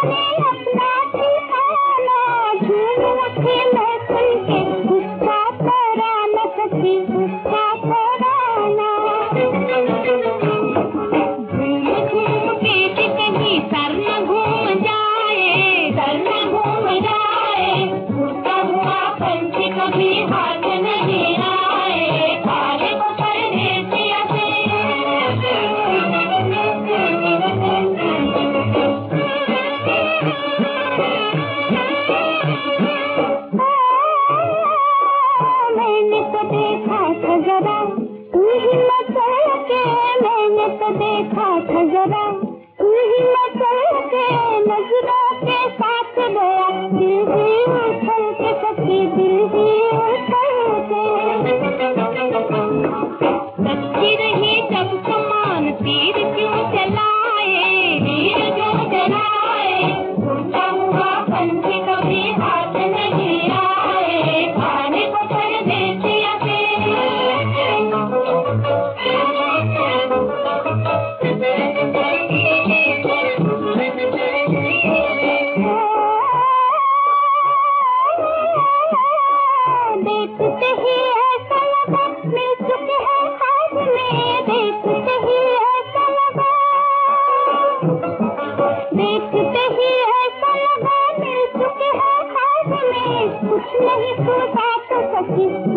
देखा था जरा तू ही मचल के नजरों के साथ गया, दिल ही उछल के सखी, दिल ही उछल के। सच्ची रही जब समान तीर क्यों चलाए, तीर क्यों चलाए, उड़ता हुआ पंछी कभी हाथ नहीं आए, खाने को परदेसिया से। देखते ही ऐसा लगा मिल चुके हैं ख्वाब में, देखते ही ऐसा लगा, देखते ही ऐसा लगा मिल चुके हैं ख्वाब में, कुछ नहीं सोचा तो सकी